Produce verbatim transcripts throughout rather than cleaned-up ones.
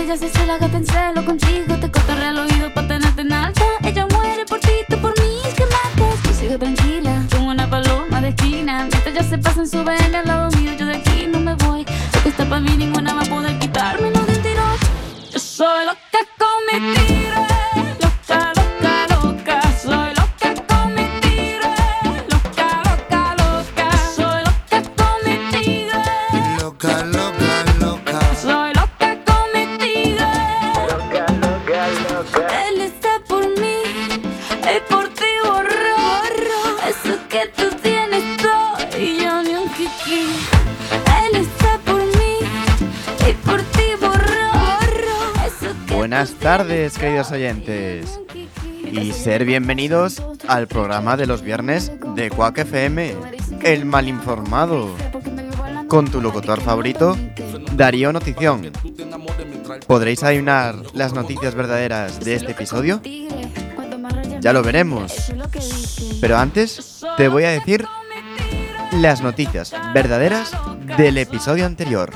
ella se hace la gata en celo contigo, te cotorrea al oído pa' tenerte en alta. Ella muere por ti, tú por mí, que matas. Tú sigue tranquila, como una paloma de esquina. Mientras ella se pasa en su vena al lado mío, yo de aquí no me voy. Lo que está pa' mí ninguna va a poder quitármelo de un tirón. Yo soy loca con mi tiro, loca, loca, loca. Soy loca con mi tiro, loca, loca, loca. Soy loca con mi tiro, loca, loca, loca. Soy loca con mi tiro, loca, loca, loca. Él está por mí y por ti borró, borró. Eso que tú tienes todo y yo ni un kiki. Él está por mí y por ti borró, borró. Eso que Buenas tú tardes, tienes queridos todo oyentes, y yo ni un kiki. y ser bienvenidos al programa de los viernes de Quack F M, El Malinformado, con tu locutor favorito, Darío Notición. ¿Podréis adivinar las noticias verdaderas de este episodio? Ya lo veremos. Pero antes, te voy a decir las noticias verdaderas del episodio anterior.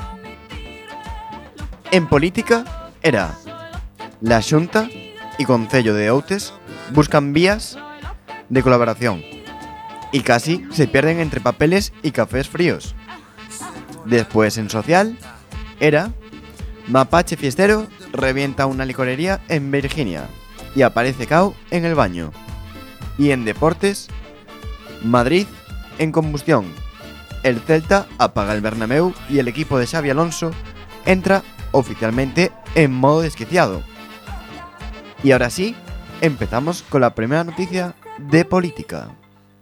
En política era la Xunta y Concello de Outes buscan vías de colaboración y casi se pierden entre papeles y cafés fríos. Después en social era Mapache fiestero revienta una licorería en Virginia y aparece Cao en el baño. Y en deportes, Madrid en combustión. El Celta apaga el Bernabéu y el equipo de Xabi Alonso entra oficialmente en modo desquiciado. Y ahora sí, empezamos con la primera noticia de política.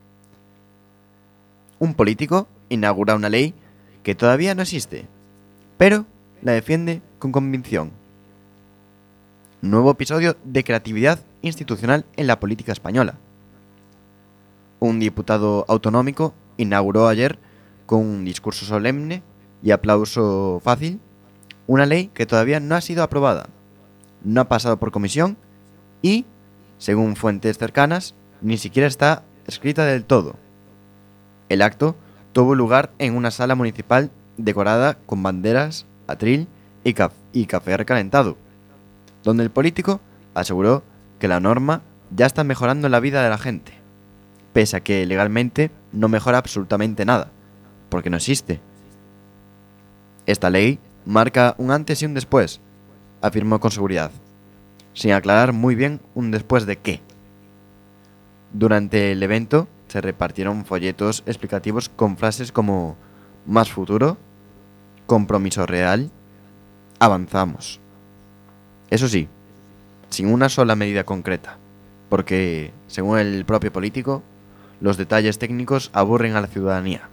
Un político inaugura una ley que todavía no existe, pero la defiende con convicción. Nuevo episodio de creatividad institucional en la política española. Un diputado autonómico inauguró ayer, con un discurso solemne y aplauso fácil, una ley que todavía no ha sido aprobada, no ha pasado por comisión y, según fuentes cercanas, ni siquiera está escrita del todo. El acto tuvo lugar en una sala municipal decorada con banderas, atril y, caf- y café recalentado, donde el político aseguró que la norma ya está mejorando la vida de la gente, pese a que legalmente no mejora absolutamente nada, porque no existe. Esta ley marca un antes y un después, afirmó con seguridad, sin aclarar muy bien un después de qué. Durante el evento se repartieron folletos explicativos con frases como más futuro, compromiso real, avanzamos. Eso sí, sin una sola medida concreta, porque, según el propio político, los detalles técnicos aburren a la ciudadanía.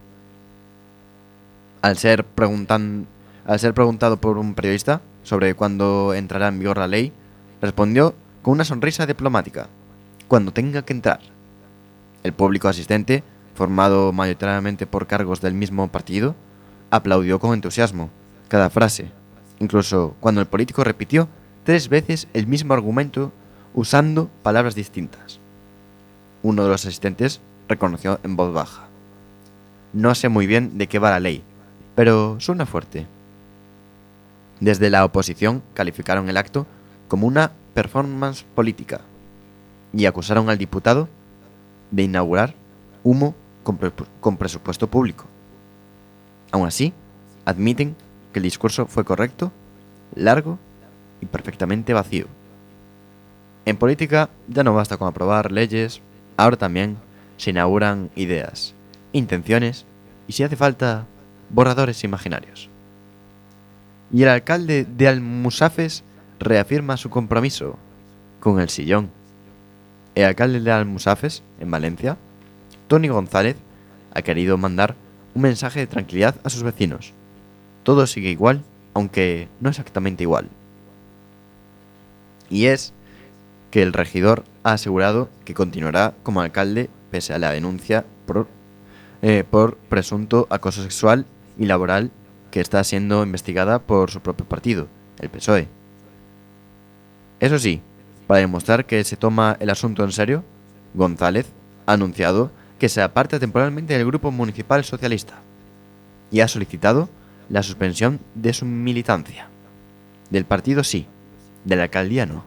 Al ser, preguntan, al ser preguntado por un periodista sobre cuándo entrará en vigor la ley, respondió con una sonrisa diplomática: cuando tenga que entrar. El público asistente, formado mayoritariamente por cargos del mismo partido, aplaudió con entusiasmo cada frase, incluso cuando el político repitió tres veces el mismo argumento usando palabras distintas. Uno de los asistentes reconoció en voz baja: no sé muy bien de qué va la ley, pero suena fuerte. Desde la oposición calificaron el acto como una performance política y acusaron al diputado de inaugurar humo con, pre- con presupuesto público. Aún así, admiten que el discurso fue correcto, largo y perfectamente vacío. En política ya no basta con aprobar leyes, ahora también se inauguran ideas, intenciones y, si hace falta, borradores imaginarios. Y el alcalde de Almusafes reafirma su compromiso con el sillón. El alcalde de Almusafes, en Valencia, Toni González, ha querido mandar un mensaje de tranquilidad a sus vecinos. Todo sigue igual, aunque no exactamente igual. Y es que el regidor ha asegurado que continuará como alcalde pese a la denuncia por, eh, por presunto acoso sexual y laboral que está siendo investigada por su propio partido, el P S O E. Eso sí, para demostrar que se toma el asunto en serio, González ha anunciado que se aparta temporalmente del Grupo Municipal Socialista y ha solicitado la suspensión de su militancia. Del partido sí, de la alcaldía no.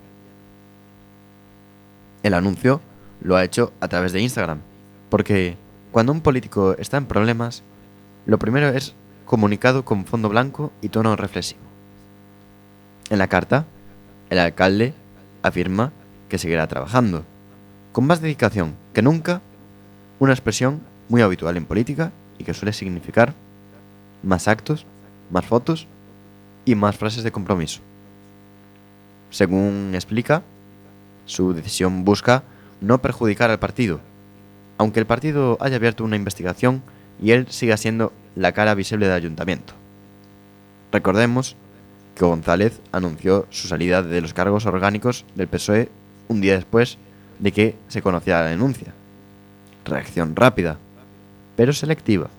El anuncio lo ha hecho a través de Instagram, porque cuando un político está en problemas, lo primero es comunicado con fondo blanco y tono reflexivo. En la carta, el alcalde afirma que seguirá trabajando, con más dedicación que nunca, una expresión muy habitual en política y que suele significar más actos, más fotos y más frases de compromiso. Según explica, su decisión busca no perjudicar al partido, aunque el partido haya abierto una investigación y él siga siendo la cara visible del ayuntamiento. Recordemos que González anunció su salida de los cargos orgánicos del P S O E un día después de que se conociera la denuncia. Reacción rápida, pero selectiva.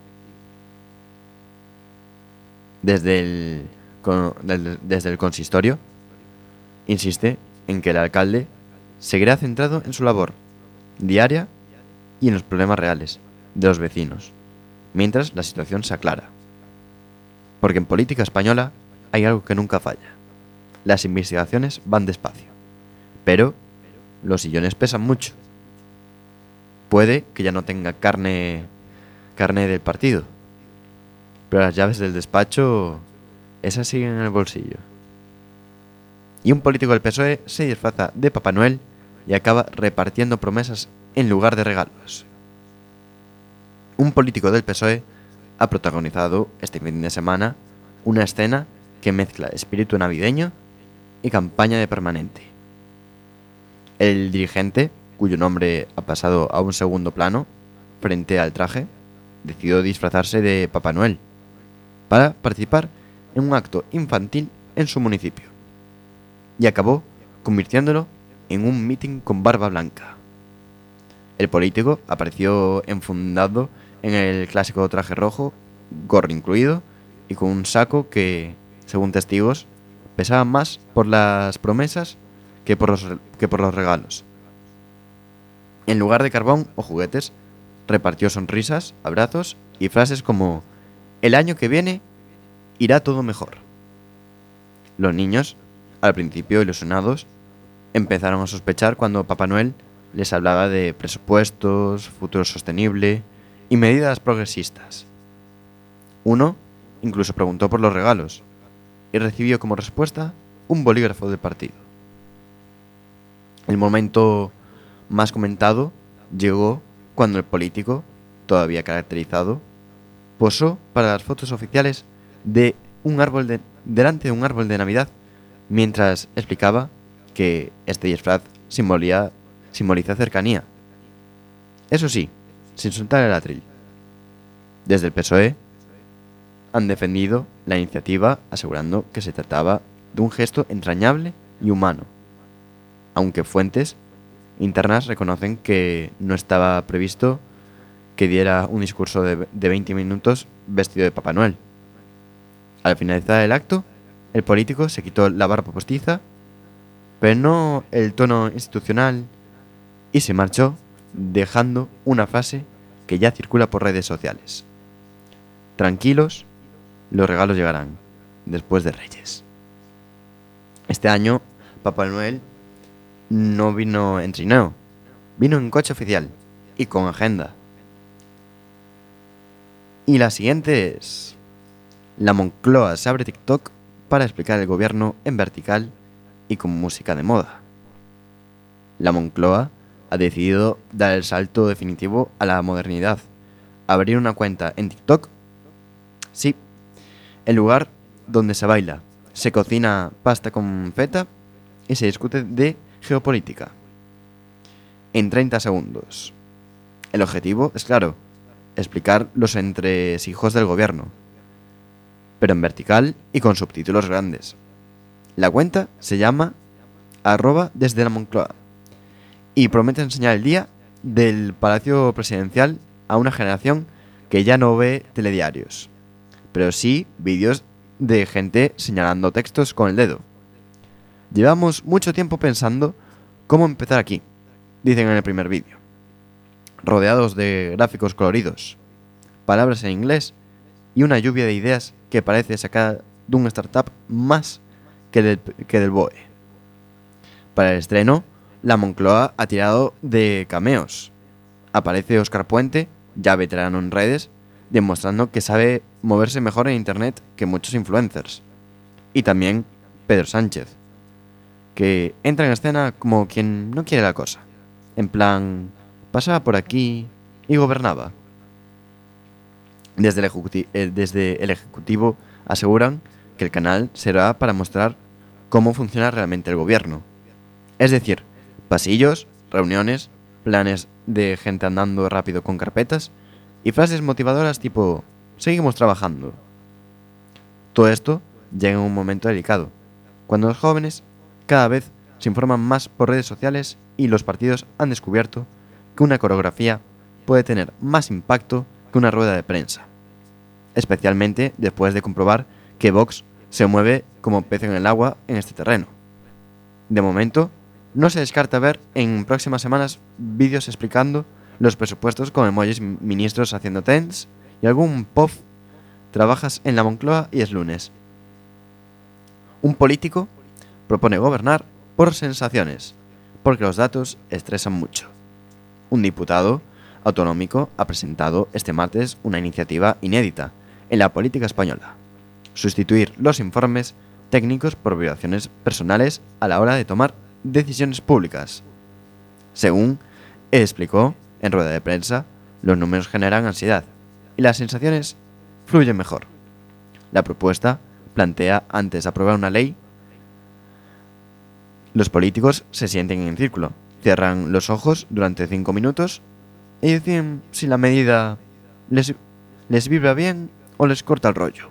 Desde el, con, del, desde el consistorio, insiste en que el alcalde seguirá centrado en su labor diaria y en los problemas reales de los vecinos, mientras la situación se aclara. Porque en política española hay algo que nunca falla. Las investigaciones van despacio, pero los sillones pesan mucho. Puede que ya no tenga carne, carne del partido, pero las llaves del despacho, esas siguen en el bolsillo. Y un político del P S O E se disfraza de Papá Noel y acaba repartiendo promesas en lugar de regalos. Un político del P S O E ha protagonizado este fin de semana una escena que mezcla espíritu navideño y campaña de permanente. El dirigente, cuyo nombre ha pasado a un segundo plano frente al traje, decidió disfrazarse de Papá Noel para participar en un acto infantil en su municipio y acabó convirtiéndolo en un mitin con barba blanca. El político apareció enfundado en el clásico traje rojo, gorro incluido, y con un saco que, según testigos, pesaba más por las promesas que por los, que por los regalos. En lugar de carbón o juguetes, repartió sonrisas, abrazos y frases como «El año que viene irá todo mejor». Los niños, al principio ilusionados, empezaron a sospechar cuando Papá Noel les hablaba de presupuestos, futuro sostenible y medidas progresistas. Uno incluso preguntó por los regalos y recibió como respuesta un bolígrafo del partido. El momento más comentado llegó cuando el político, todavía caracterizado, posó para las fotos oficiales de un árbol de, delante de un árbol de Navidad mientras explicaba que este disfraz simbolía, simboliza cercanía. Eso sí, sin soltar el atril. Desde el P S O E han defendido la iniciativa asegurando que se trataba de un gesto entrañable y humano, aunque fuentes internas reconocen que no estaba previsto que diera un discurso de, de veinte minutos vestido de Papá Noel. Al finalizar el acto, el político se quitó la barba postiza, pero no el tono institucional, y se marchó dejando una frase que ya circula por redes sociales. Tranquilos, los regalos llegarán después de Reyes. Este año, Papá Noel no vino en trineo, vino en coche oficial y con agenda. Y la siguiente es: la Moncloa se abre TikTok para explicar el gobierno en vertical y con música de moda. La Moncloa ha decidido dar el salto definitivo a la modernidad, abrir una cuenta en TikTok. Sí, el lugar donde se baila, se cocina pasta con feta y se discute de geopolítica. En treinta segundos. El objetivo es claro, explicar los entresijos del gobierno, pero en vertical y con subtítulos grandes. La cuenta se llama arroba desde la Moncloa y promete enseñar el día del Palacio Presidencial a una generación que ya no ve telediarios, pero sí vídeos de gente señalando textos con el dedo. Llevamos mucho tiempo pensando cómo empezar aquí, dicen en el primer vídeo, rodeados de gráficos coloridos, palabras en inglés y una lluvia de ideas que parece sacada de una startup más que del, que del B O E. Para el estreno, la Moncloa ha tirado de cameos. Aparece Óscar Puente, ya veterano en redes, demostrando que sabe moverse mejor en internet que muchos influencers. Y también Pedro Sánchez, que entra en escena como quien no quiere la cosa. En plan, pasaba por aquí y gobernaba. Desde el, ejecuti- eh, desde el Ejecutivo aseguran que el canal será para mostrar cómo funciona realmente el gobierno. Es decir, pasillos, reuniones, planes de gente andando rápido con carpetas y frases motivadoras tipo seguimos trabajando. Todo esto llega en un momento delicado, cuando los jóvenes cada vez se informan más por redes sociales y los partidos han descubierto que una coreografía puede tener más impacto que una rueda de prensa, especialmente después de comprobar que Vox se mueve como pez en el agua en este terreno. De momento, no se descarta ver en próximas semanas vídeos explicando los presupuestos con emojis ministros haciendo tens y algún pof trabajas en la Moncloa y es lunes. Un político propone gobernar por sensaciones, porque los datos estresan mucho. Un diputado autonómico ha presentado este martes una iniciativa inédita en la política española: sustituir los informes técnicos por violaciones personales a la hora de tomar decisiones públicas. Según explicó en rueda de prensa, los números generan ansiedad y las sensaciones fluyen mejor. La propuesta plantea, antes de aprobar una ley, los políticos se sienten en círculo, cierran los ojos durante cinco minutos y deciden si la medida les, les vibra bien o les corta el rollo.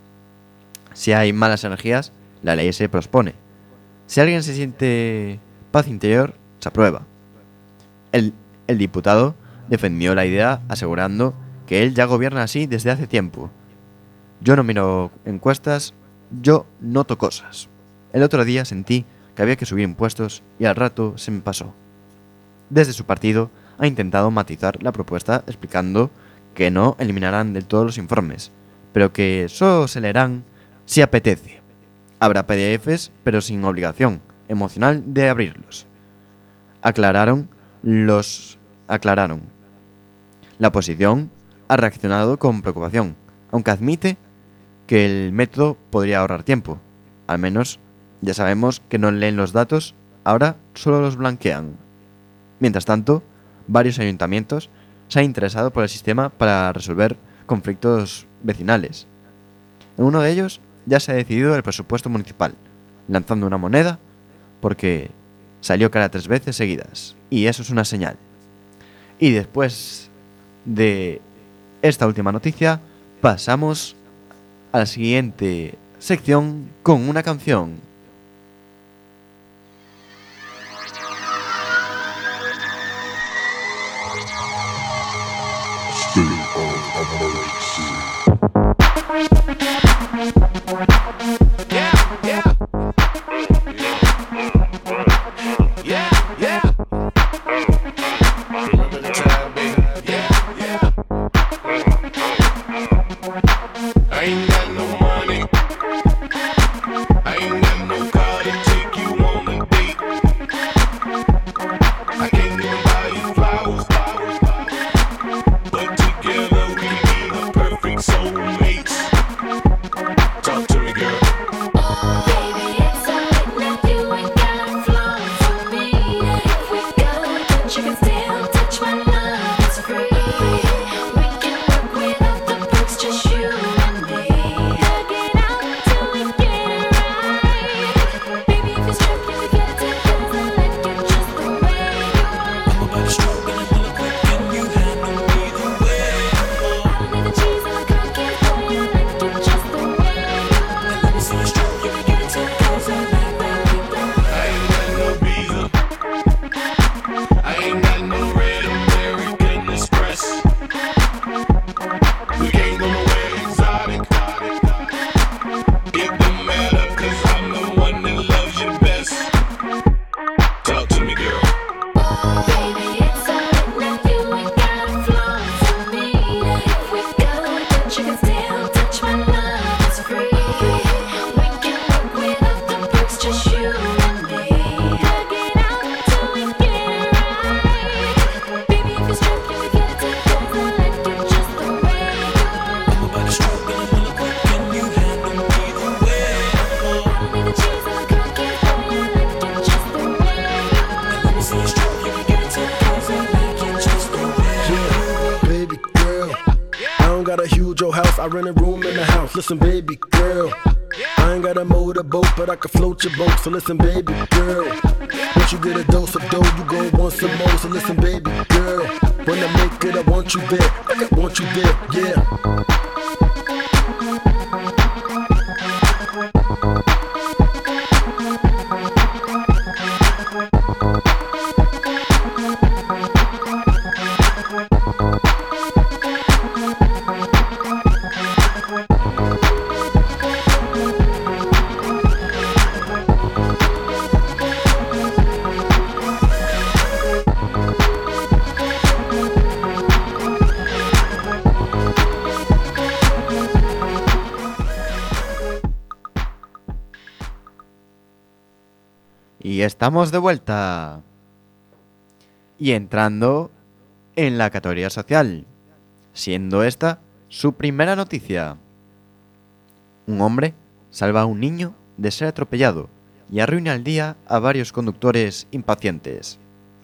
Si hay malas energías, la ley se pospone. Si alguien se siente paz interior, se aprueba. El, el diputado defendió la idea asegurando que él ya gobierna así desde hace tiempo. Yo no miro encuestas, yo noto cosas. El otro día sentí que había que subir impuestos y al rato se me pasó. Desde su partido ha intentado matizar la propuesta explicando que no eliminarán del todo los informes, pero que solo se leerán si apetece. Habrá P D Efes, pero sin obligación emocional de abrirlos. Aclararon los aclararon. La oposición ha reaccionado con preocupación, aunque admite que el método podría ahorrar tiempo. Al menos ya sabemos que no leen los datos, ahora solo los blanquean. Mientras tanto, varios ayuntamientos se han interesado por el sistema para resolver conflictos vecinales. En uno de ellos ya se ha decidido el presupuesto municipal, lanzando una moneda porque salió cara tres veces seguidas, y eso es una señal. Y después de esta última noticia, pasamos a la siguiente sección con una canción. But together we can be the your house, I rent a room in the house. Listen, baby girl, I ain't got a motorboat, but I can float your boat. So listen, baby girl, once you get a dose of dough, you gon' want some more. So listen, baby girl, when I make it, I want you there. I want you there, yeah. Y estamos de vuelta. Y entrando en la categoría social, siendo esta su primera noticia. Un hombre salva a un niño de ser atropellado y arruina el día a varios conductores impacientes.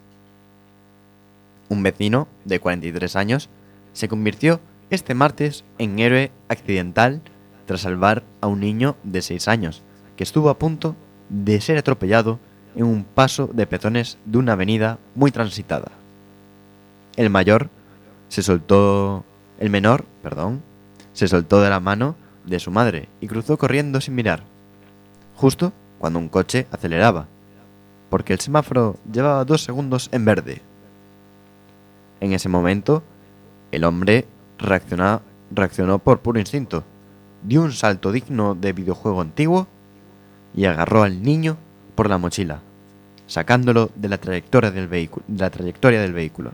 Un vecino de cuarenta y tres años se convirtió este martes en héroe accidental tras salvar a un niño de seis años que estuvo a punto de ser atropellado en un paso de peatones de una avenida muy transitada. El mayor se soltó, el menor, perdón, se soltó de la mano de su madre y cruzó corriendo sin mirar, justo cuando un coche aceleraba, porque el semáforo llevaba dos segundos en verde. En ese momento, el hombre reaccionó, reaccionó por puro instinto, dio un salto digno de videojuego antiguo y agarró al niño por la mochila, sacándolo de la trayectoria del vehículo, de la trayectoria del vehículo.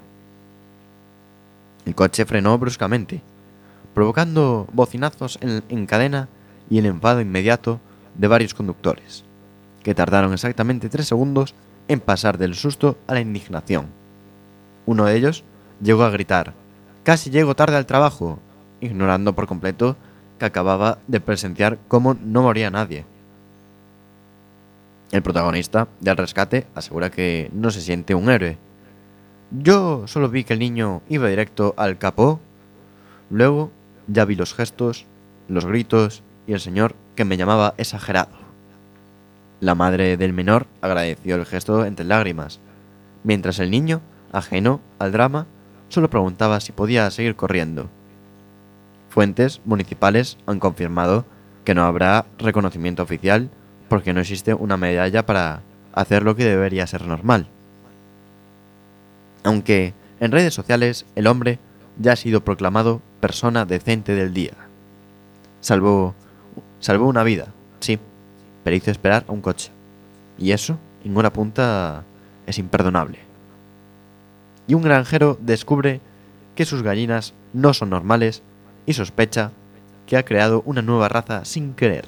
El coche frenó bruscamente, provocando bocinazos en, en cadena y el enfado inmediato de varios conductores, que tardaron exactamente tres segundos en pasar del susto a la indignación. Uno de ellos llegó a gritar: «¡Casi llego tarde al trabajo!», ignorando por completo que acababa de presenciar cómo no moría nadie. El protagonista del rescate asegura que no se siente un héroe. «Yo solo vi que el niño iba directo al capó. Luego ya vi los gestos, los gritos y el señor que me llamaba exagerado». La madre del menor agradeció el gesto entre lágrimas, mientras el niño, ajeno al drama, solo preguntaba si podía seguir corriendo. Fuentes municipales han confirmado que no habrá reconocimiento oficial porque no existe una medalla para hacer lo que debería ser normal. Aunque en redes sociales el hombre ya ha sido proclamado persona decente del día. Salvó, salvó una vida, sí, pero hizo esperar a un coche. Y eso, en una punta, es imperdonable. Y un granjero descubre que sus gallinas no son normales y sospecha que ha creado una nueva raza sin querer.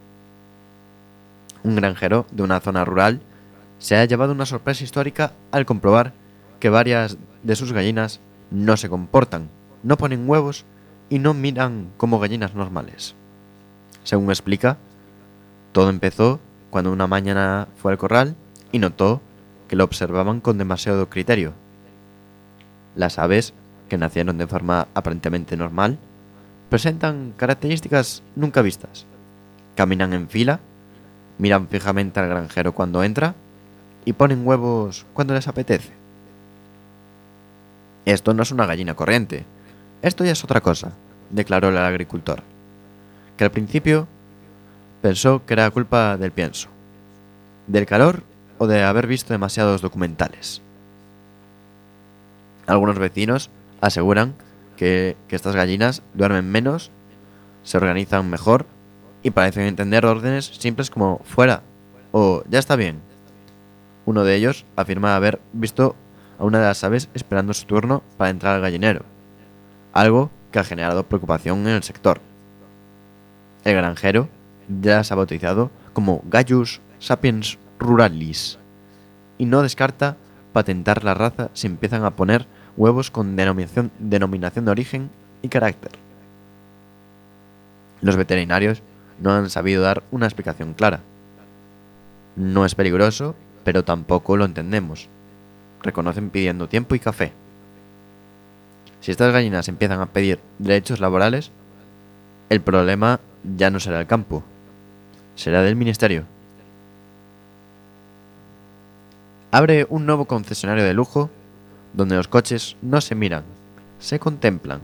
Un granjero de una zona rural se ha llevado una sorpresa histórica al comprobar que varias de sus gallinas no se comportan, no ponen huevos y no miran como gallinas normales. Según explica, todo empezó cuando una mañana fue al corral y notó que lo observaban con demasiado criterio. Las aves, que nacieron de forma aparentemente normal, presentan características nunca vistas. Caminan en fila, miran fijamente al granjero cuando entra y ponen huevos cuando les apetece. Esto no es una gallina corriente, esto ya es otra cosa, declaró el agricultor, que al principio pensó que era culpa del pienso, del calor o de haber visto demasiados documentales. Algunos vecinos aseguran que, que estas gallinas duermen menos, se organizan mejor y parecen entender órdenes simples como «fuera» o «ya está bien». Uno de ellos afirma haber visto a una de las aves esperando su turno para entrar al gallinero, algo que ha generado preocupación en el sector. El granjero ya las ha bautizado como Gallus sapiens ruralis y no descarta patentar la raza si empiezan a poner huevos con denominación, denominación de origen y carácter. Los veterinarios no han sabido dar una explicación clara. No es peligroso, pero tampoco lo entendemos, reconocen pidiendo tiempo y café. Si estas gallinas empiezan a pedir derechos laborales, El problema ya no será el campo, será del ministerio. Abre un nuevo concesionario de lujo donde los coches no se miran, se contemplan.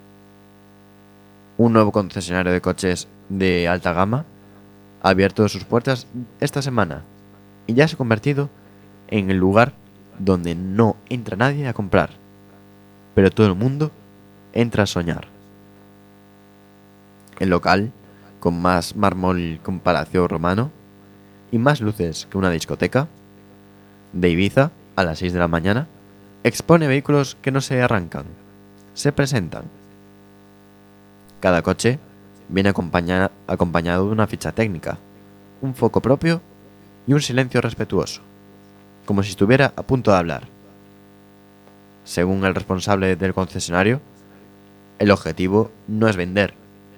Un nuevo concesionario de coches de alta gama ha abierto sus puertas esta semana y ya se ha convertido en el lugar donde no entra nadie a comprar, pero todo el mundo entra a soñar. El local, con más mármol que un palacio romano y más luces que una discoteca, de Ibiza a las seis de la mañana, expone vehículos que no se arrancan, se presentan. Cada coche viene acompaña- acompañado de una ficha técnica, un foco propio y un silencio respetuoso, como si estuviera a punto de hablar. Según el responsable del concesionario, el objetivo no es vender,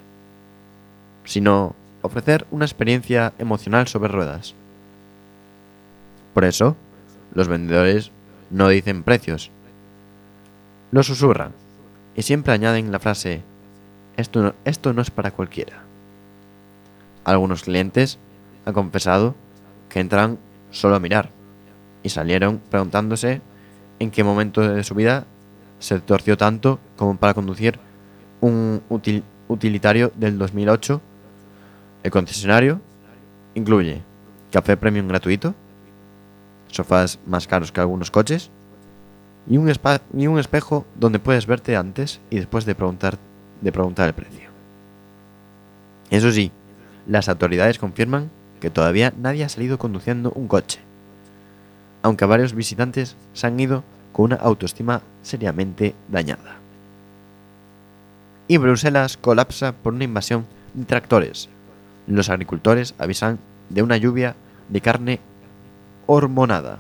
sino ofrecer una experiencia emocional sobre ruedas. Por eso, los vendedores no dicen precios, los susurran y siempre añaden la frase esto no, esto no es para cualquiera. Algunos clientes han confesado que entran solo a mirar y salieron preguntándose en qué momento de su vida se torció tanto como para conducir un util- utilitario del dos mil ocho. El concesionario incluye café premium gratuito, sofás más caros que algunos coches y un, espa- y un espejo donde puedes verte antes y después de preguntar, de preguntar el precio. Eso sí, las autoridades confirman que todavía nadie ha salido conduciendo un coche, aunque varios visitantes se han ido con una autoestima seriamente dañada. Y Bruselas colapsa por una invasión de tractores. Los agricultores avisan de una lluvia de carne hormonada.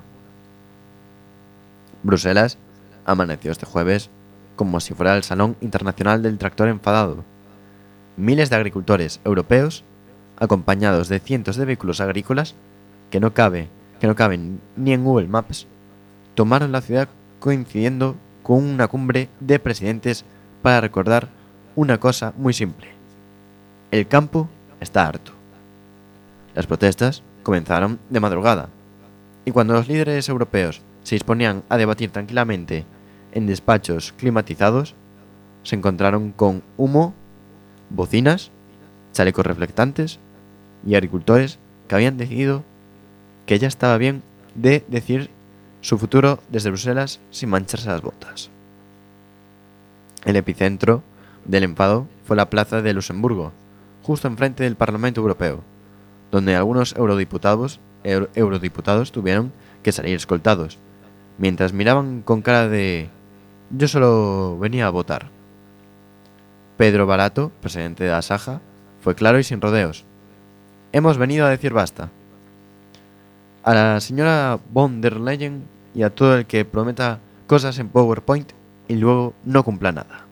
Bruselas amaneció este jueves como si fuera el Salón Internacional del Tractor enfadado. Miles de agricultores europeos, acompañados de cientos de vehículos agrícolas que no cabe, que no caben ni en Google Maps, tomaron la ciudad coincidiendo con una cumbre de presidentes para recordar una cosa muy simple: el campo está harto. Las protestas comenzaron de madrugada, y cuando los líderes europeos se disponían a debatir tranquilamente en despachos climatizados, se encontraron con humo, bocinas, chalecos reflectantes y agricultores que habían decidido que ya estaba bien de decir su futuro desde Bruselas sin mancharse las botas. El epicentro del enfado fue la plaza de Luxemburgo, justo enfrente del Parlamento Europeo, donde algunos eurodiputados, euro- eurodiputados tuvieron que salir escoltados, mientras miraban con cara de «yo solo venía a votar». Pedro Barato, presidente de Asaja, fue claro y sin rodeos: «Hemos venido a decir basta. A la señora von der Leyen y a todo el que prometa cosas en PowerPoint y luego no cumpla nada».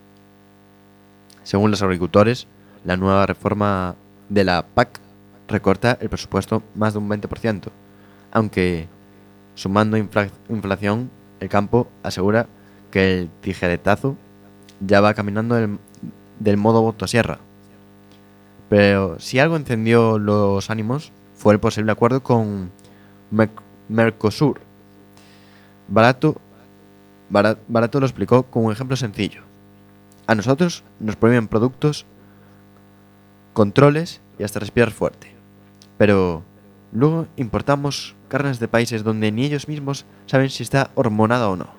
Según los agricultores, la nueva reforma de la P A C recorta el presupuesto más de un veinte por ciento, aunque sumando infla- inflación, el campo asegura que el tijeretazo ya va caminando del, del modo motosierra. Pero si algo encendió los ánimos fue el posible acuerdo con Merc- Mercosur. Barato, Bara- Barato lo explicó con un ejemplo sencillo. A nosotros nos prohíben productos, controles y hasta respirar fuerte. Pero luego importamos carnes de países donde ni ellos mismos saben si está hormonada o no.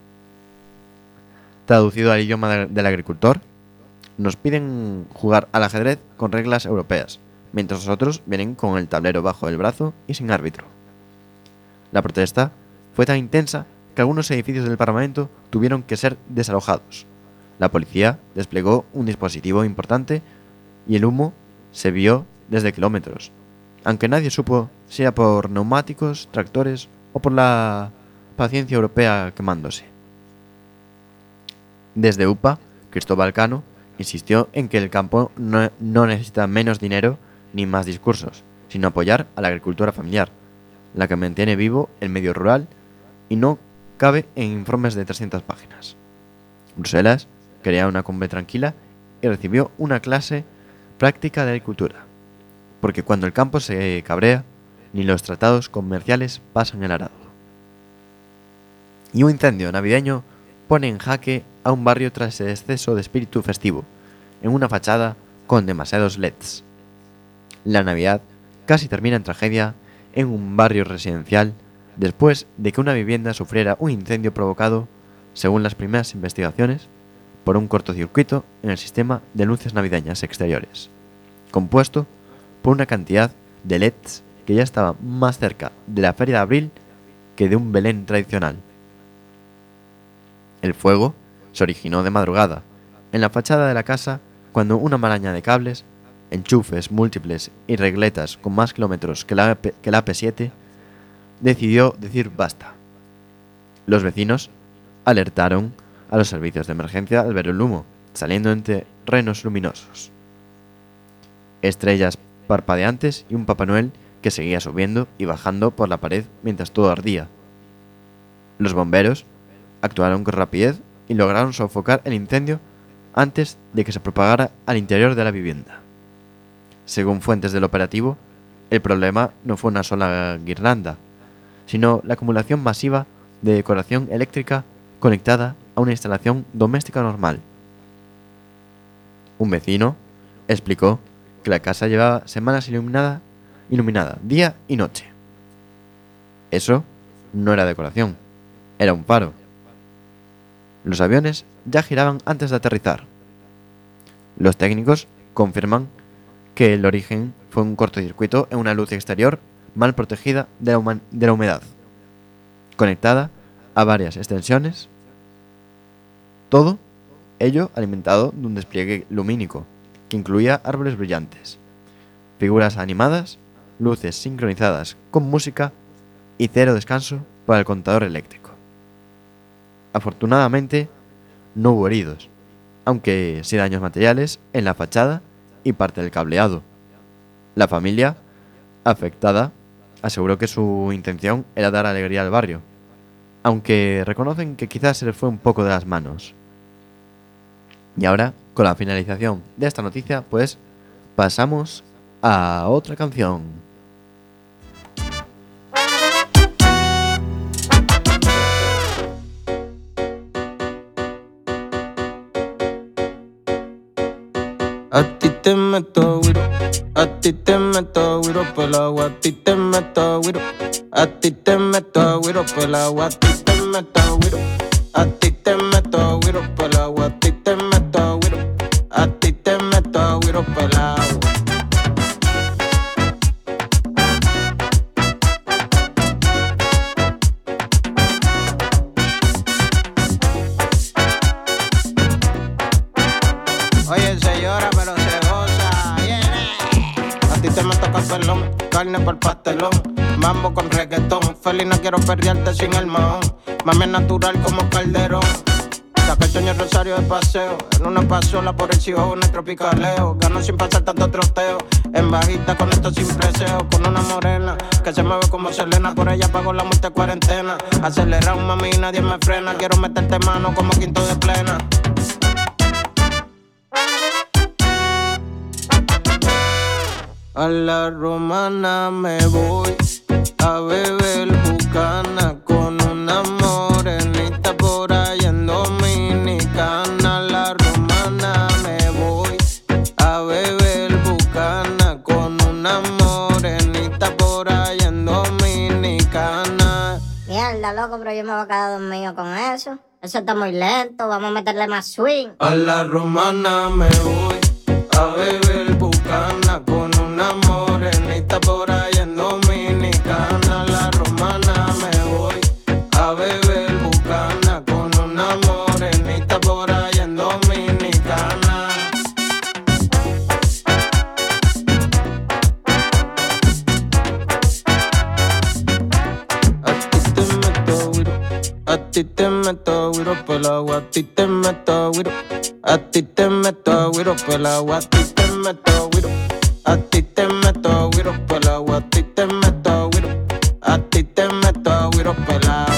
Traducido al idioma de- del agricultor, nos piden jugar al ajedrez con reglas europeas, mientras los otros vienen con el tablero bajo el brazo y sin árbitro. La protesta fue tan intensa que algunos edificios del Parlamento tuvieron que ser desalojados. La policía desplegó un dispositivo importante y el humo se vio desde kilómetros, aunque nadie supo si era por neumáticos, tractores o por la paciencia europea quemándose. Desde U P A, Cristóbal Cano insistió en que el campo no, no necesita menos dinero ni más discursos, sino apoyar a la agricultura familiar, la que mantiene vivo el medio rural y no cabe en informes de trescientas páginas. Bruselas quería una cumbre tranquila y recibió una clase práctica de agricultura, porque cuando el campo se cabrea, ni los tratados comerciales pasan el arado. Y un incendio navideño pone en jaque a un barrio tras el exceso de espíritu festivo, en una fachada con demasiados L E Ds. La Navidad casi termina en tragedia en un barrio residencial después de que una vivienda sufriera un incendio provocado, según las primeras investigaciones, por un cortocircuito en el sistema de luces navideñas exteriores, compuesto por una cantidad de L E Ds que ya estaba más cerca de la Feria de Abril que de un Belén tradicional. El fuego se originó de madrugada, en la fachada de la casa, cuando una maraña de cables, enchufes múltiples y regletas con más kilómetros que la, que la A P siete decidió decir basta. Los vecinos alertaron a los servicios de emergencia al ver el humo saliendo entre renos luminosos, estrellas parpadeantes y un Papá Noel que seguía subiendo y bajando por la pared mientras todo ardía. Los bomberos actuaron con rapidez y lograron sofocar el incendio antes de que se propagara al interior de la vivienda. Según fuentes del operativo, el problema no fue una sola guirnalda, sino la acumulación masiva de decoración eléctrica conectada a una instalación doméstica normal. Un vecino explicó que la casa llevaba semanas iluminada, iluminada día y noche. Eso no era decoración, era un faro. Los aviones ya giraban antes de aterrizar. Los técnicos confirman que el origen fue un cortocircuito en una luz exterior mal protegida de la, huma- de la humedad, conectada a varias extensiones, todo ello alimentado de un despliegue lumínico que incluía árboles brillantes, figuras animadas, luces sincronizadas con música y cero descanso para el contador eléctrico. Afortunadamente, no hubo heridos, aunque sí daños materiales en la fachada y parte del cableado. La familia afectada aseguró que su intención era dar alegría al barrio, aunque reconocen que quizás se les fue un poco de las manos. Y ahora, con la finalización de esta noticia, pues pasamos a otra canción. A ti te meto güiro, a ti te meto güiro por el agua, a ti te meto güiro, a ti te meto güiro por el agua, a ti te meto güiro, a ti te meto güiro por el agua, a ti te meto güiro, a ti te meto güiro por el agua. Oye, se llora pero se goza, yeah. A ti te meto capelón, carne por pastelón, mambo con reggaetón. Feliz no quiero perrearte sin el mahón, mami es natural como Calderón. Saca el Toño Rosario de paseo, en una pasola por el Chihuahua, en tropicaleo. Gano sin pasar tanto troteo, en bajita con esto sin preseo. Con una morena que se mueve como Selena, por ella pago la muerte cuarentena. Acelera un mami y nadie me frena, quiero meterte mano como quinto de plena. A la romana me voy a beber bucana con una morenita por ahí en Dominicana. A la romana me voy a beber bucana con una morenita por ahí en Dominicana. Mierda, loco, pero yo me voy a quedar dormido con eso. Eso está muy lento, vamos a meterle más swing. A la romana me voy a beber bucana con una morenita por ahí en Dominicana. A la romana me voy a beber bucana con una morenita por ahí en Dominicana. A ti te meto güiro, a ti te meto güiro por el agua, a ti te meto güiro, a ti te meto güiro por el agua, a ti te meto güiro, a ti te meto güiro por el agua, a ti te meto güiro, a ti te meto güiro por el agua.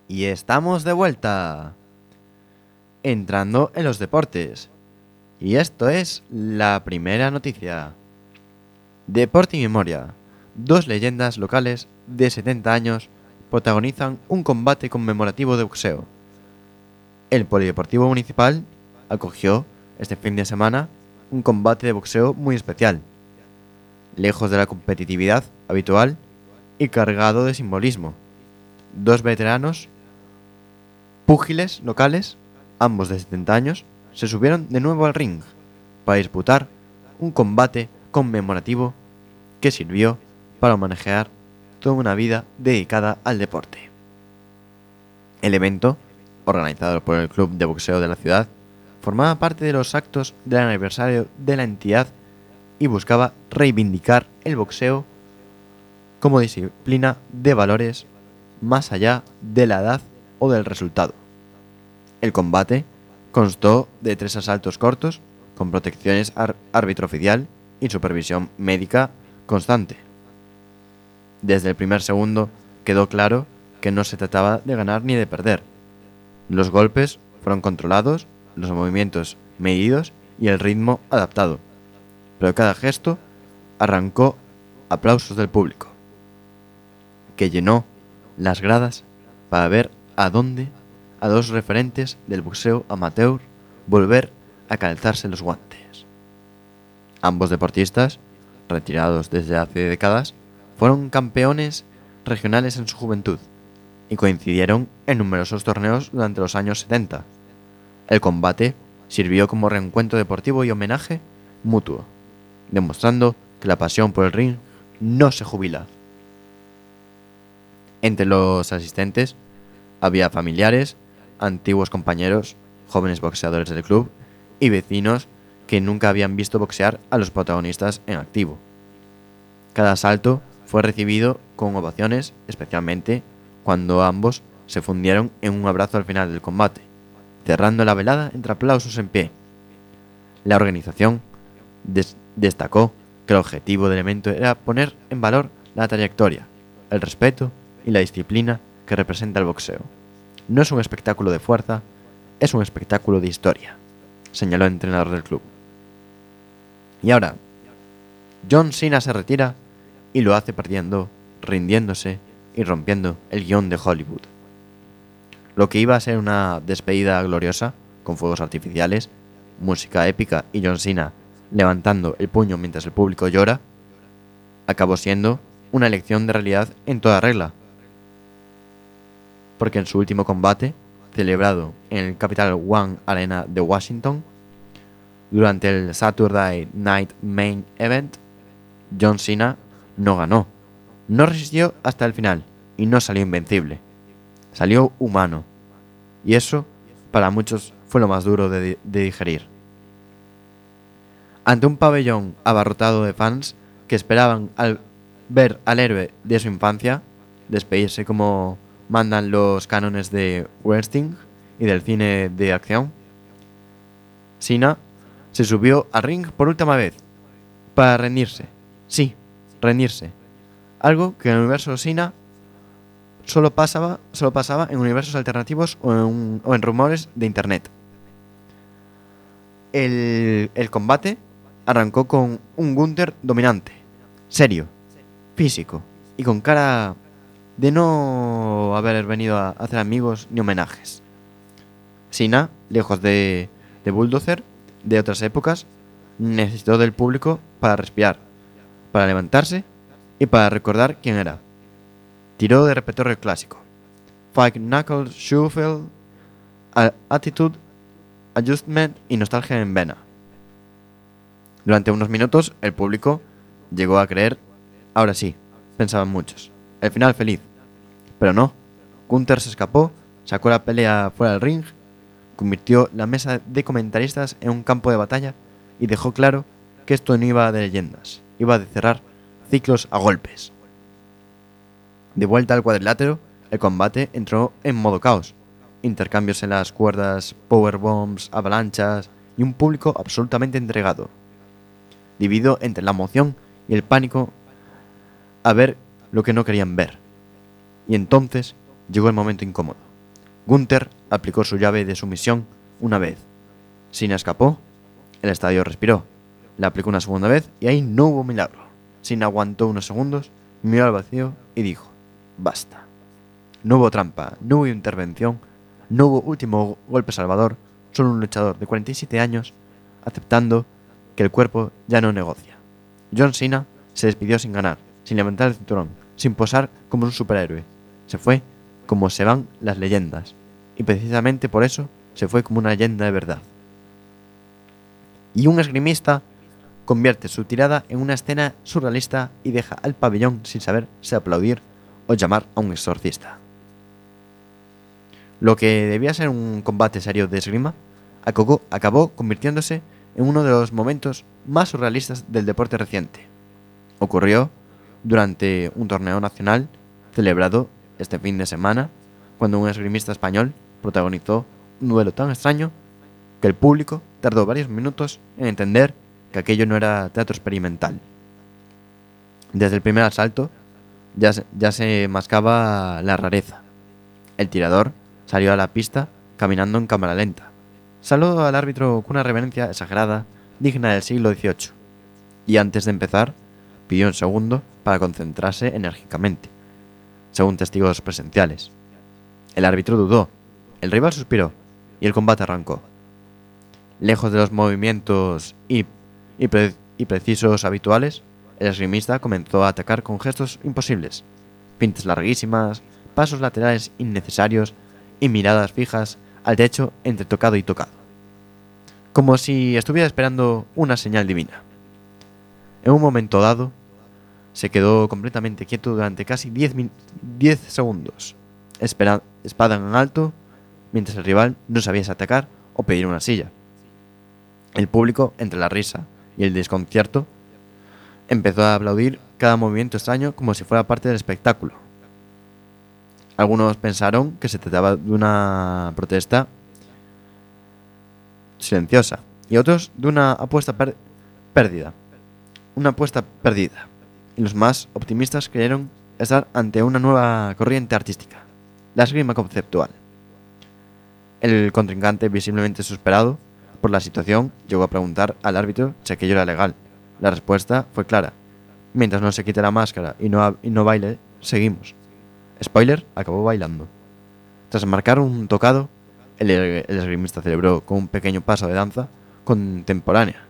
Y estamos de vuelta. Entrando en los deportes. Y esto es la primera noticia. Deporte y memoria. Dos leyendas locales de setenta años protagonizan un combate conmemorativo de boxeo. El Polideportivo Municipal acogió este fin de semana un combate de boxeo muy especial, lejos de la competitividad habitual y cargado de simbolismo. Dos veteranos púgiles locales, ambos de setenta años, se subieron de nuevo al ring para disputar un combate conmemorativo que sirvió para homenajear toda una vida dedicada al deporte. El evento, organizado por el Club de Boxeo de la ciudad, formaba parte de los actos del aniversario de la entidad y buscaba reivindicar el boxeo como disciplina de valores más allá de la edad o del resultado. El combate constó de tres asaltos cortos con protecciones ar- árbitro oficial y supervisión médica constante. Desde el primer segundo quedó claro que no se trataba de ganar ni de perder. Los golpes fueron controlados, los movimientos medidos y el ritmo adaptado, pero cada gesto arrancó aplausos del público, que llenó las gradas para ver a dónde a dos referentes del boxeo amateur volver a calzarse los guantes. Ambos deportistas, retirados desde hace décadas, fueron campeones regionales en su juventud y coincidieron en numerosos torneos durante los años setenta. El combate sirvió como reencuentro deportivo y homenaje mutuo, demostrando que la pasión por el ring no se jubila. Entre los asistentes había familiares, antiguos compañeros, jóvenes boxeadores del club y vecinos que nunca habían visto boxear a los protagonistas en activo. Cada asalto fue recibido con ovaciones, especialmente cuando ambos se fundieron en un abrazo al final del combate, cerrando la velada entre aplausos en pie. La organización des- destacó que el objetivo del evento era poner en valor la trayectoria, el respeto y la disciplina que representa el boxeo. No es un espectáculo de fuerza, es un espectáculo de historia, señaló el entrenador del club. Y ahora, John Cena se retira y lo hace perdiendo, rindiéndose y rompiendo el guión de Hollywood. Lo que iba a ser una despedida gloriosa, con fuegos artificiales, música épica y John Cena levantando el puño mientras el público llora, acabó siendo una lección de realidad en toda regla. Porque en su último combate, celebrado en el Capital One Arena de Washington, durante el Saturday Night Main Event, John Cena no ganó, no resistió hasta el final y no salió invencible. Salió humano. Y eso, para muchos, fue lo más duro de, de digerir. Ante un pabellón abarrotado de fans que esperaban al ver al héroe de su infancia despedirse como mandan los cánones de wrestling y del cine de acción, Cena se subió al ring por última vez para rendirse. Sí, rendirse. Algo que en el universo Cena solo pasaba, solo pasaba en universos alternativos o en, o en rumores de internet. El, el combate arrancó con un Gunther dominante, serio, físico y con cara de no haber venido a hacer amigos ni homenajes. Cena, lejos de, de Bulldozer de otras épocas, necesitó del público para respirar, para levantarse y para recordar quién era. Tiró de repertorio clásico: Five Knuckles Shuffle, Attitude, Adjustment y Nostalgia en vena. Durante unos minutos el público llegó a creer, ahora sí, pensaban muchos, el final feliz. Pero no, Gunther se escapó, sacó la pelea fuera del ring, convirtió la mesa de comentaristas en un campo de batalla y dejó claro que esto no iba de leyendas, iba de cerrar ciclos a golpes. De vuelta al cuadrilátero, el combate entró en modo caos. Intercambios en las cuerdas, powerbombs, avalanchas y un público absolutamente entregado, dividido entre la emoción y el pánico a ver lo que no querían ver. Y entonces llegó el momento incómodo. Gunther aplicó su llave de sumisión una vez. Cena escapó, el estadio respiró. La aplicó una segunda vez y ahí no hubo milagro. Cena aguantó unos segundos, miró al vacío y dijo: basta. No hubo trampa, no hubo intervención, no hubo último golpe salvador, solo un luchador de cuarenta y siete años aceptando que el cuerpo ya no negocia. John Cena se despidió sin ganar, sin levantar el cinturón, sin posar como un superhéroe. Se fue como se van las leyendas, y precisamente por eso se fue como una leyenda de verdad. Y un esgrimista convierte su tirada en una escena surrealista y deja al pabellón sin saber si aplaudir o llamar a un exorcista. Lo que debía ser un combate serio de esgrima acabó, acabó convirtiéndose en uno de los momentos más surrealistas del deporte reciente. Ocurrió durante un torneo nacional celebrado este fin de semana, cuando un esgrimista español protagonizó un duelo tan extraño que el público tardó varios minutos en entender que aquello no era teatro experimental. Desde el primer asalto ya se, ya se mascaba la rareza. El tirador salió a la pista caminando en cámara lenta. Saludó al árbitro con una reverencia exagerada, digna del siglo dieciocho, y antes de empezar pidió un segundo para concentrarse enérgicamente, según testigos presenciales. El árbitro dudó, el rival suspiró y el combate arrancó. Lejos de los movimientos y, y, pre, y precisos habituales, el esgrimista comenzó a atacar con gestos imposibles, fintas larguísimas, pasos laterales innecesarios y miradas fijas al techo entre tocado y tocado, como si estuviera esperando una señal divina. En un momento dado, se quedó completamente quieto durante casi diez segundos, espera, espada en alto, mientras el rival no sabía si atacar o pedir una silla. El público, entre la risa y el desconcierto, empezó a aplaudir cada movimiento extraño como si fuera parte del espectáculo. Algunos pensaron que se trataba de una protesta silenciosa y otros de una apuesta per- perdida. Una apuesta perdida. Y los más optimistas creyeron estar ante una nueva corriente artística, la esgrima conceptual. El contrincante, visiblemente desesperado por la situación, llegó a preguntar al árbitro si aquello era legal. La respuesta fue clara: mientras no se quite la máscara y no, y no baile, seguimos. Spoiler, acabó bailando. Tras marcar un tocado, el, el esgrimista celebró con un pequeño paso de danza contemporánea.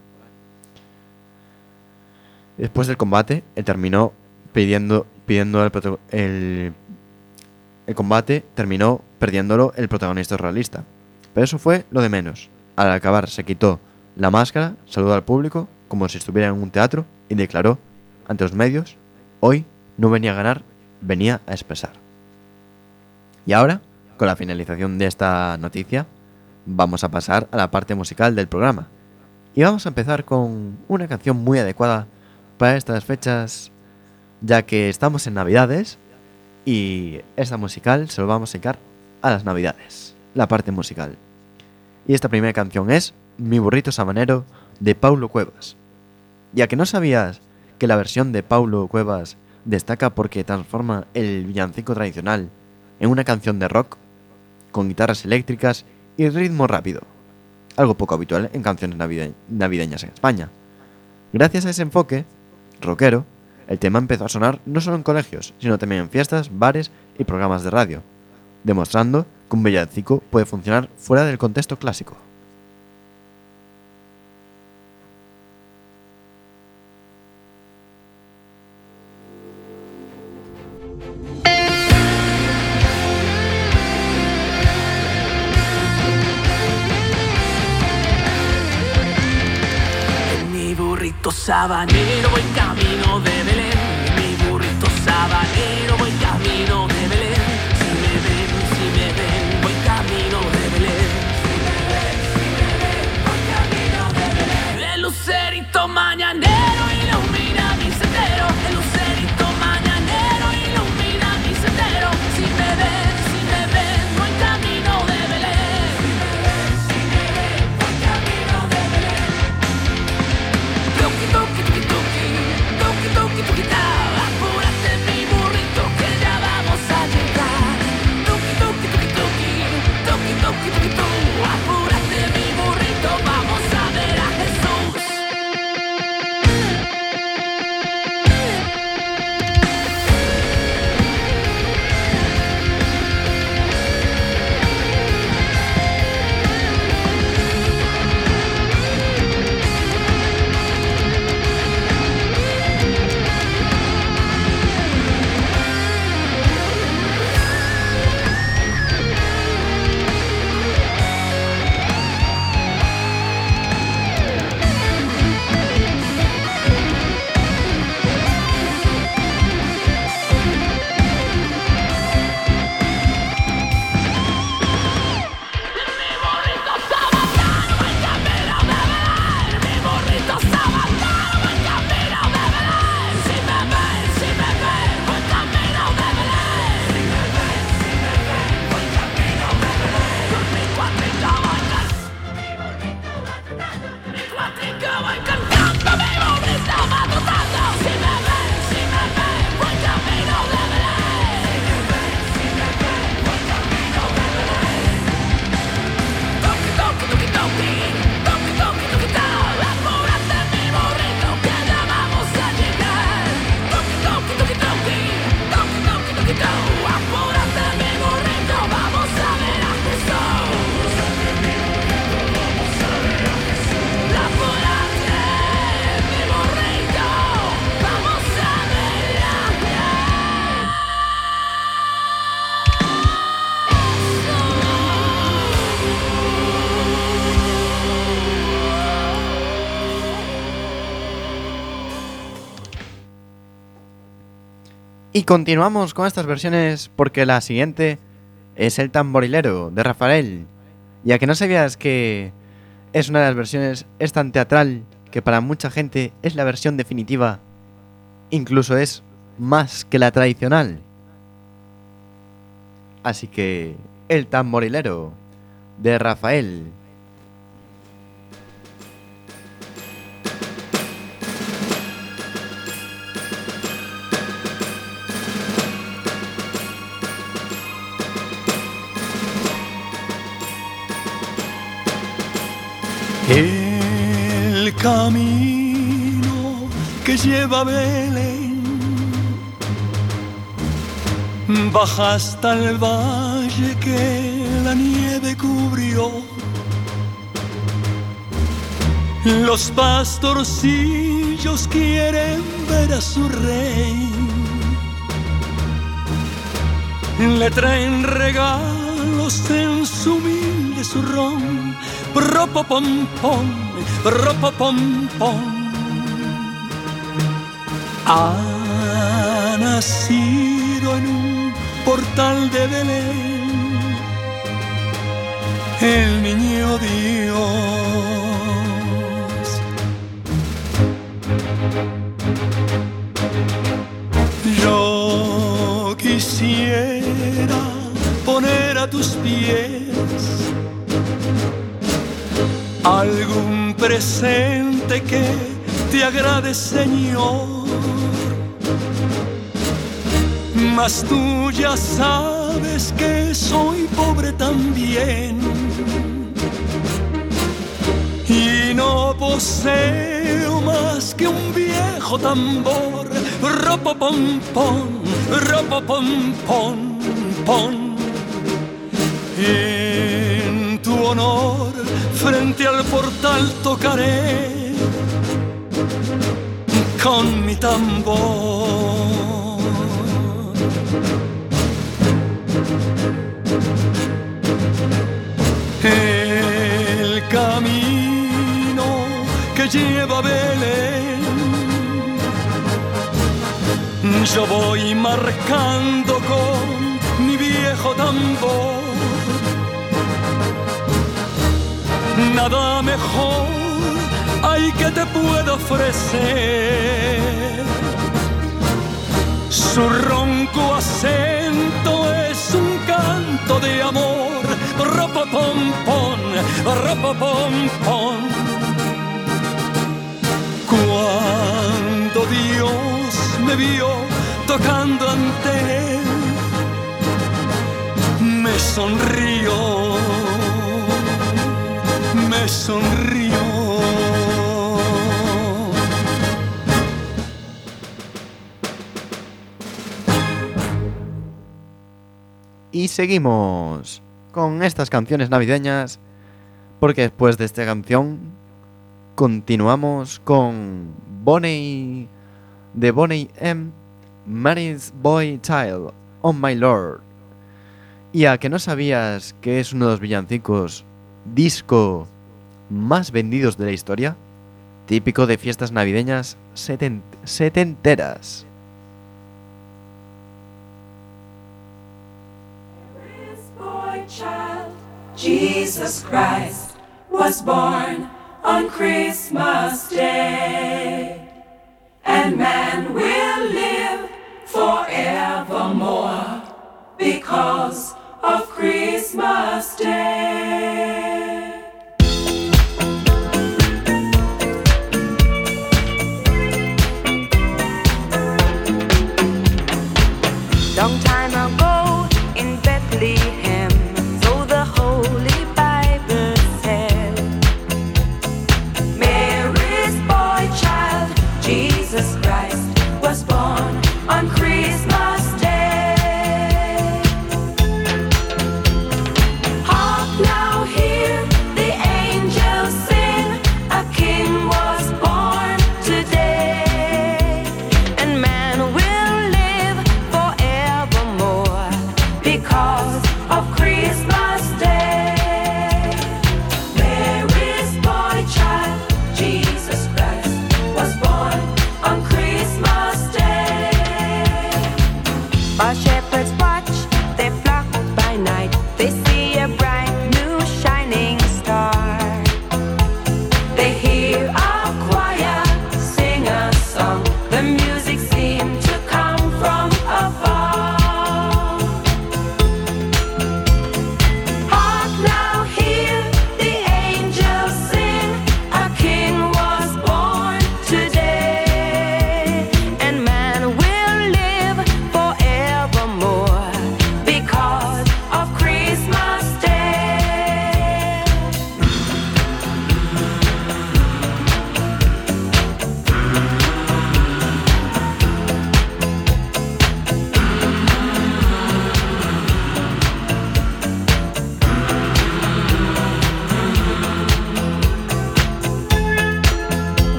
Después del combate, él terminó pidiendo, pidiendo el, el, el combate terminó perdiéndolo el protagonista realista. Pero eso fue lo de menos. Al acabar se quitó la máscara, saludó al público como si estuviera en un teatro y declaró ante los medios: hoy no venía a ganar, venía a expresar. Y ahora, con la finalización de esta noticia, vamos a pasar a la parte musical del programa. Y vamos a empezar con una canción muy adecuada para estas fechas, ya que estamos en Navidades y esta musical se lo vamos a dedicar a las Navidades, la parte musical. Y esta primera canción es Mi burrito sabanero, de Paulo Cuevas. Ya que no sabías que la versión de Paulo Cuevas destaca porque transforma el villancico tradicional en una canción de rock con guitarras eléctricas y ritmo rápido, algo poco habitual en canciones navide- navideñas en España. Gracias a ese enfoque rockero, el tema empezó a sonar no solo en colegios, sino también en fiestas, bares y programas de radio, demostrando que un villancico puede funcionar fuera del contexto clásico. Sabanero, voy camino de Belén. Mi burrito sabanero, voy camino de Belén. Si me ven, si me ven, voy camino de Belén. Si me ven, si me ven, voy camino de Belén. El lucerito mañanero ilumina mi sendero. El lucerito mañanero ilumina mi sendero. Si me ven, si me ven, voy camino de Belén. Si me ven, si me ven, voy camino de Belén. Toki, toki, toki, toki, toki, toki, toki, ta. Apúrate mi burrito que ya vamos a llegar. Toki, toki, toki, toki, Y continuamos con estas versiones porque la siguiente es El Tamborilero de Rafael. Ya que no sabías que es una de las versiones, es tan teatral que para mucha gente es la versión definitiva, incluso es más que la tradicional. Así que El Tamborilero de Rafael. El camino que lleva a Belén baja hasta el valle que la nieve cubrió. Los pastorcillos quieren ver a su rey, le traen regalos en su humilde zurrón. Ropo pom pom, ropo pom pom. Ha nacido en un portal de Belén el niño Dios. Yo quisiera poner a tus pies algún presente que te agrade, Señor, mas tú ya sabes que soy pobre también y no poseo más que un viejo tambor. Ropo pom pom, ropo pom pom pom. En tu honor frente al portal tocaré con mi tambor. El camino que lleva a Belén yo voy marcando con mi viejo tambor. Nada mejor hay que te puedo ofrecer. Su ronco acento es un canto de amor. Ropo pom pom, ropo pom pom. Cuando Dios me vio tocando ante él, me sonrió. Me sonrió. Y seguimos con estas canciones navideñas, porque después de esta canción continuamos con Bonnie de Bonnie M. Mary's Boy Child, Oh My Lord. Y a que no sabías que es uno de los villancicos disco más vendidos de la historia, típico de fiestas navideñas setent- setenteras. This boy child, Jesus Christ, was born on Christmas Day, and man will live forevermore because of Christmas Day. Long time ago in Bethlehem, so the Holy Bible said, Mary's boy child, Jesus Christ,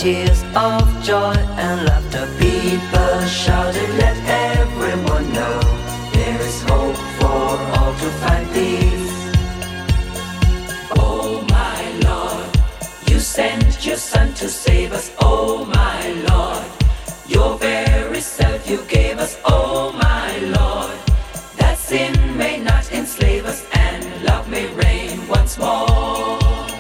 tears of joy and laughter. People shouted, let everyone know there is hope for all to find peace. Oh my Lord, you sent your Son to save us. Oh my Lord, your very self you gave us. Oh my Lord, that sin may not enslave us and love may reign once more.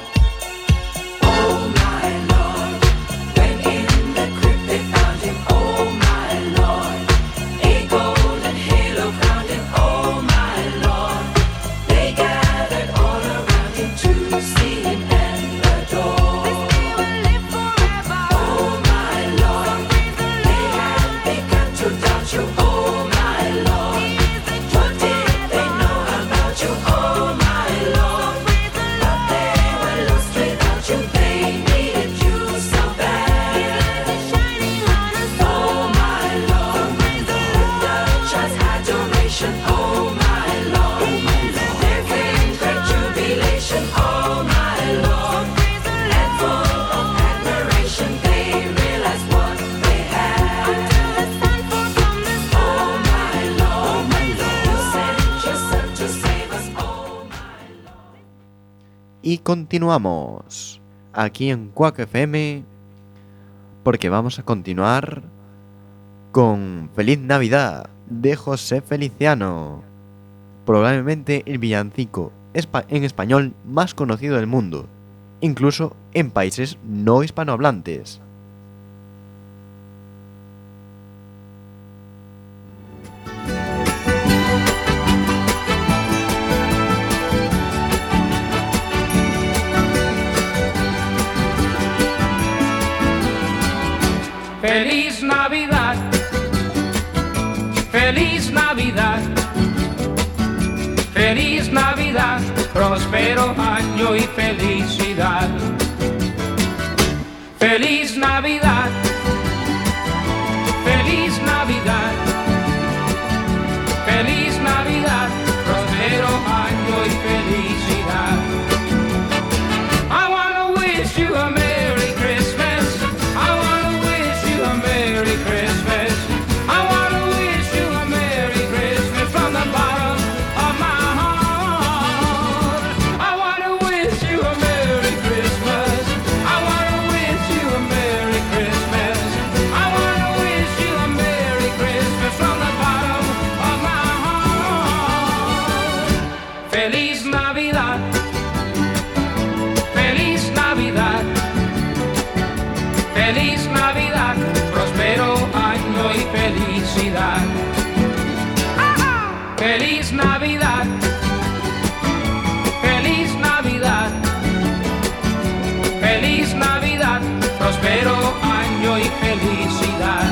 Oh my Lord, when in the crypt they found him. Oh my Lord, a golden halo crowned him. Oh my Lord, they gathered all around him to see him and adore. Oh my Lord, they had begun to doubt you. Oh my Lord, what did they know about you? Oh my Lord, but they were lost without you. They needed you so bad. Oh my Lord, with the child's adoration. Oh my Lord, there came great jubilation. Oh my Lord, and full of admiration they realized what they had. Oh my Lord, you sent your Son to save us. Oh my Lord. Y continuamos aquí en Quack F M porque vamos a continuar con Feliz Navidad de José Feliciano, probablemente el villancico espa- en español más conocido del mundo, incluso en países no hispanohablantes. Feliz Navidad, feliz Navidad, feliz Navidad, próspero año y felicidad. Feliz Navidad, feliz Navidad, feliz Navidad, próspero año y felicidad. I wanna wish you a Merry Christmas. I wanna wish you a Merry Christmas. I wanna wish you a Merry Christmas from the bottom of my heart. I wanna wish you a Merry Christmas. I wanna wish you a Merry Christmas. I wanna wish you a Merry Christmas from the bottom of my heart. Feliz Navidad. Feliz Navidad. Feliz Navidad, próspero año y felicidad. Feliz Navidad, feliz Navidad, feliz Navidad, próspero año y felicidad.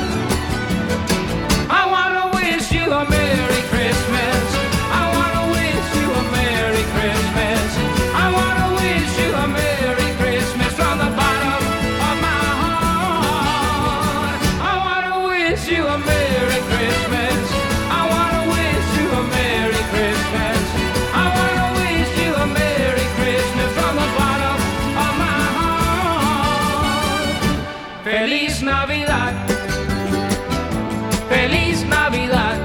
I wanna wish you a Merry Christmas. I wanna wish you a Merry Christmas. I wanna wish you a Merry Christmas from the bottom of my heart. I wanna wish you a Merry Christmas. I wanna wish you a Merry Christmas. I wanna wish you a Merry Christmas from the bottom of my heart. Feliz Navidad. Feliz Navidad.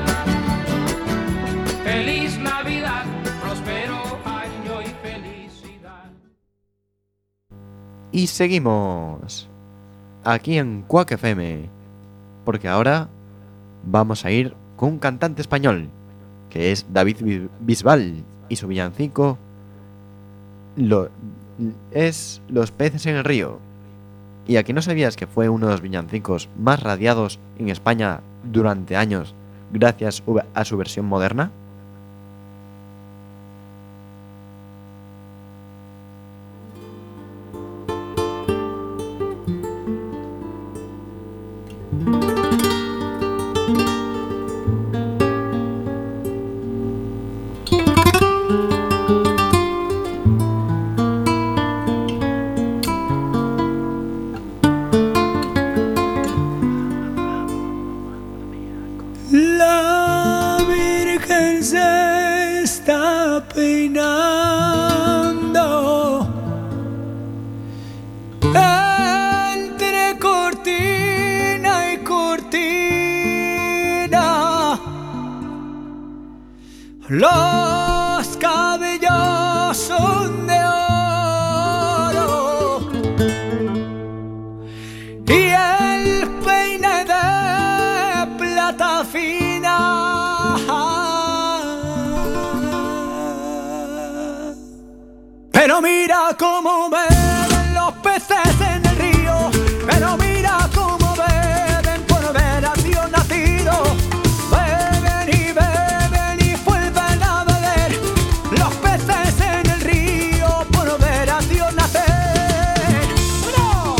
Feliz Navidad. Próspero año y felicidad. Y seguimos aquí en Quack F M, porque ahora vamos a ir con un cantante español, que es David Bi- Bisbal, y su villancico lo, es Los peces en el río. Y aquí no sabías que fue uno de los villancicos más radiados en España durante años, gracias a su versión moderna. La Virgen Los cabellos son de oro y el peine de plata fina. Pero mira cómo beben los peces en el río. Pero mira cómo beben por ver a Dios nacido. Beben y beben y vuelven a beber los peces en el río por ver a Dios nacer. ¡No!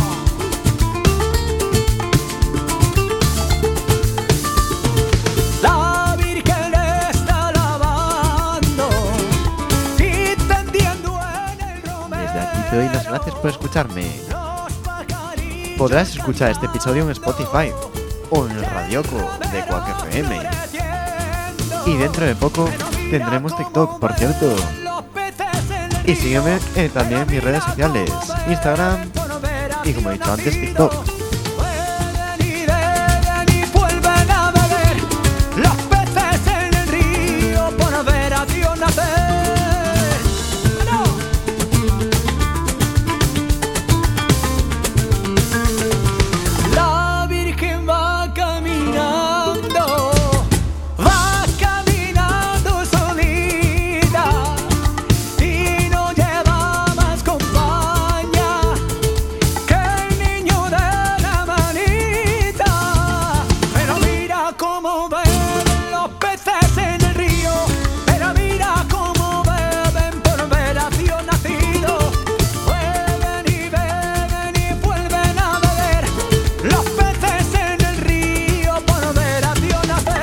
La Virgen le está lavando y tendiendo en el romero. Desde aquí te doy las gracias por escucharme. Podrás escuchar este episodio en Spotify o en el Radioco de Quack F M. Y dentro de poco tendremos TikTok, por cierto. Y sígueme eh, también en mis redes sociales, Instagram y, como he dicho antes, TikTok. Y beben y vuelven a beber los peces en el río por ver a Dios nacer. La Virgen va caminando, va caminando solita y no lleva más compañía que el niño de la manita. Pero mira cómo beben los peces en el río. Pero mira cómo beben por ver a Dios nacido. Beben y beben y vuelven a beber los peces en el río por ver a Dios nacer.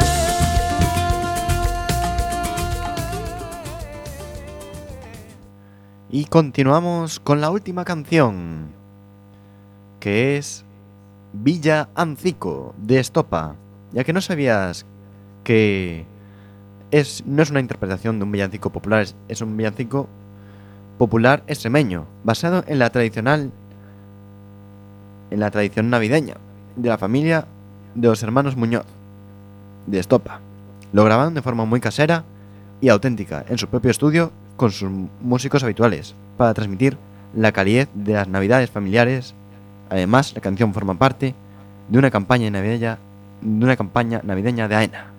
Y continuamos con la última canción, que es Villa Ancico, de Estopa. Ya que no sabías que es, no es una interpretación de un villancico popular, es, es un villancico popular extremeño, basado en la tradicional en la tradición navideña de la familia de los hermanos Muñoz de Estopa. Lo grabaron de forma muy casera y auténtica en su propio estudio con sus músicos habituales para transmitir la calidez de las navidades familiares. Además, la canción forma parte de una campaña navideña, de una campaña navideña de AENA.